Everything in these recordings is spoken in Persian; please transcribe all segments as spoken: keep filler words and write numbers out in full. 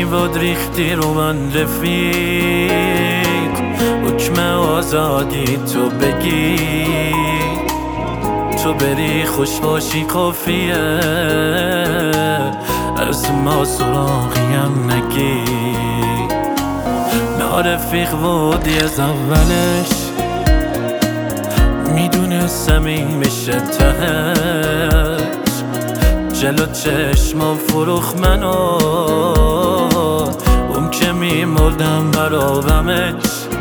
واد ریختی رو من رفیق، حکم آزادی تو بگی، تو بری خوش باشی کافیه، از ما سراغیم نگی. نارفیق وادی از اولش میدونستم این میشه تهش، جلو چشمم فروخ منو، اون که میمردم برابمش.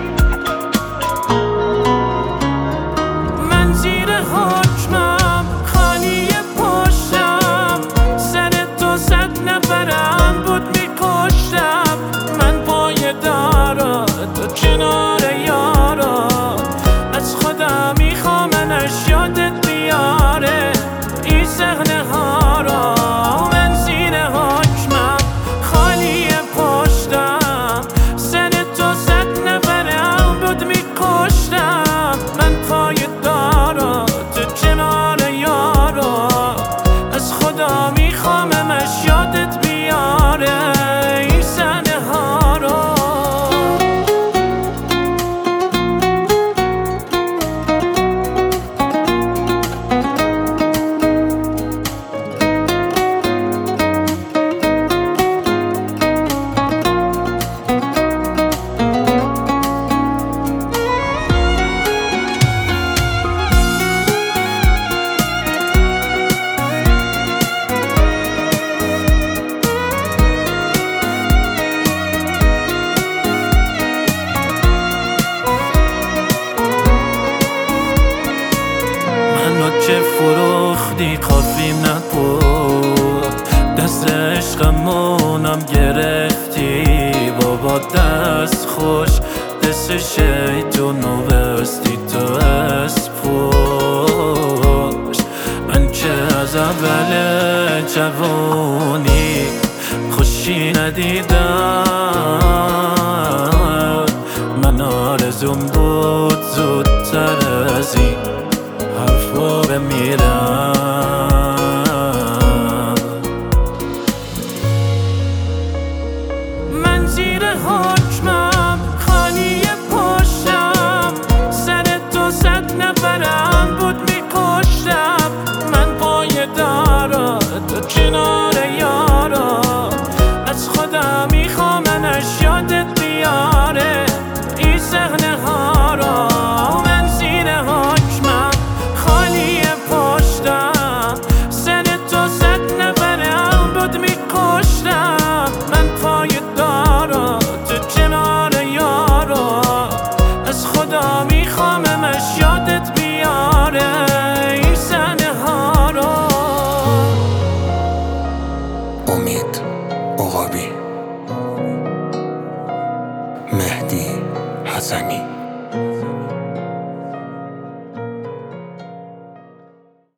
من زیر حکمم خالی پشتم، سر تو صد نفرم بود میکشتم. من پای دارا تو کنار یارا، از خدا میخوامنش یادت بیاره این صحنه ها را. من زیر حکمم خالی پشتم، سر تو صد نفرم بود میکشتم. من پای دارا تو کنار یارا، از خدا میخواممش یادت بیاره این صحنه ها را. که فروختی کافیم نبود، دست عشقمونم گرفتی بابا دست خوش، دست شیطونو بستی تو از پوش. من که از اول جوانی خوشی ندیدم، من آرزوم بود زودتر از این حرفا بمیرم. من زیر حکمم خالی پشتم، سر تو صد نفرم بود میکشتم. من پای دارا تو کنار یارا، از خدا میخوامنش یادت بیاره این صحنه ها را. من زیر حکمم خالی پشتم، سر تو صد نفرم بود میکشتم. من پای دارا تو کنار یارا، از خدا میخواممش یادت بیاره این صحنه ها را. امید عقابی، مهدی حسنی.